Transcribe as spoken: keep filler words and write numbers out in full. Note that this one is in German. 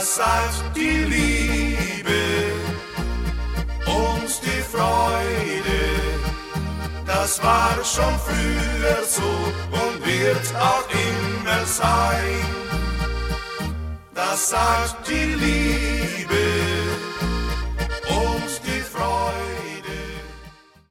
das sagt die Liebe und die Freude. Das war schon früher so und wird auch immer sein. Das sagt die Liebe